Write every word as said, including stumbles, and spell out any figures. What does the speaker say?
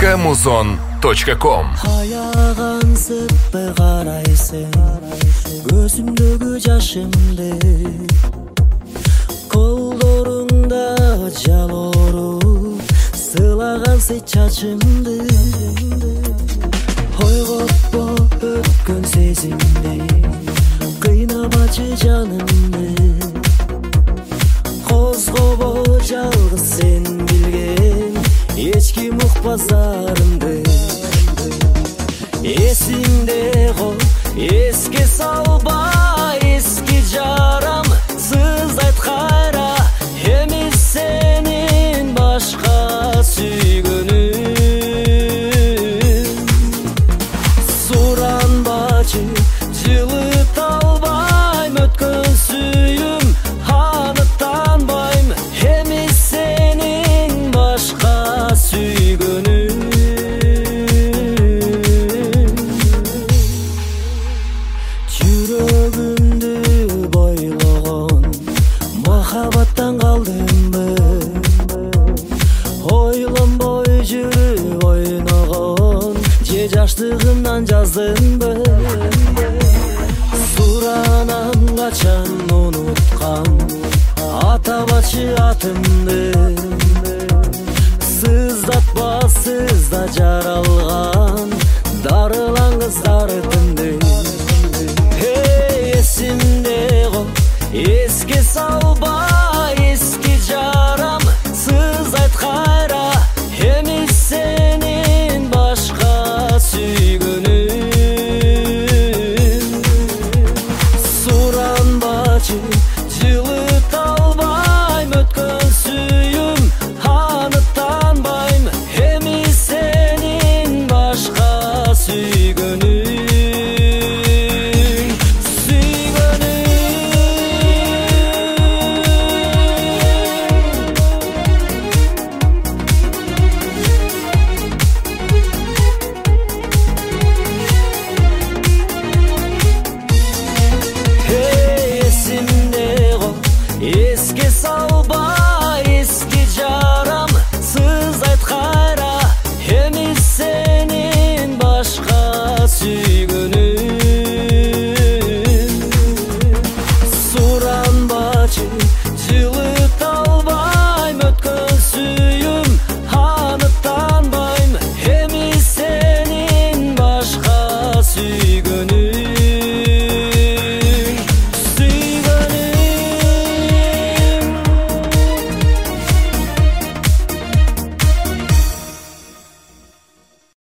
точка музон точка ком. Аягансып карайсың көзүмдөгү жашымды, колдоруңда жал оруп сылагансың чачымды. Ойготпо өткөн сезимди, кыйнабачы жанымды, козгобо жалгыз сен билген эч ким укпас зарымды. Эсимде го эске салба эски жарам, сыздайт кайра эми сенин башка сүйгөнүм. Суранбачы жылыта албайм өткөн сүйүм, аны таанбайм эми сенин башка сүйгөнүм. Жүрөгүмдү бойлогон махабаттан калдымбы, ойлонбой жүрүп ойногон же жаштыгымдан жаздым.